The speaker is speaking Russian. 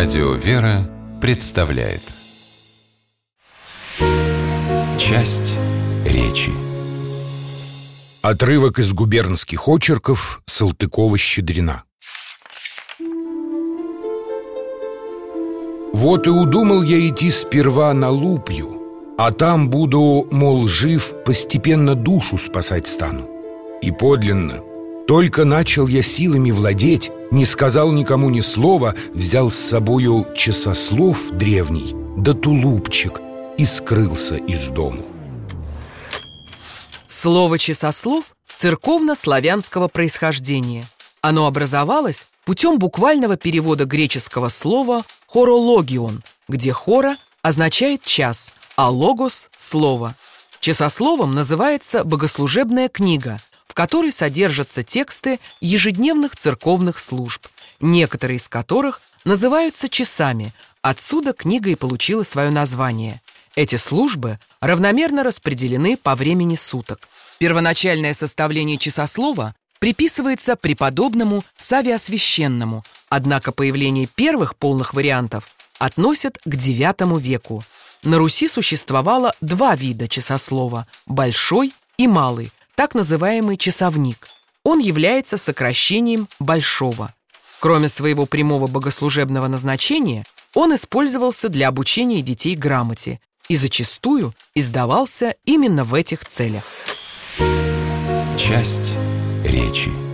Радио «Вера» представляет часть речи. Отрывок из губернских очерков Салтыкова-Щедрина. Вот и удумал я идти сперва на Лупью, а там буду, мол, жив, постепенно душу спасать стану. И подлинно, только начал я силами владеть, не сказал никому ни слова, взял с собою часослов древний, да тулупчик, и скрылся из дому. Слово «часослов» церковно-славянского происхождения. Оно образовалось путем буквального перевода греческого слова «хорологион», где «хора» означает «час», а «логос» — «слово». Часословом называется богослужебная книга, в которой содержатся тексты ежедневных церковных служб, некоторые из которых называются часами. Отсюда книга и получила свое название. Эти службы равномерно распределены по времени суток. Первоначальное составление часослова приписывается преподобному Савве Освященному, однако появление первых полных вариантов относят к IX веку. На Руси существовало два вида часослова – большой и малый, так называемый часовник. Он является сокращением большого. Кроме своего прямого богослужебного назначения, он использовался для обучения детей грамоте и зачастую издавался именно в этих целях. Часть речи.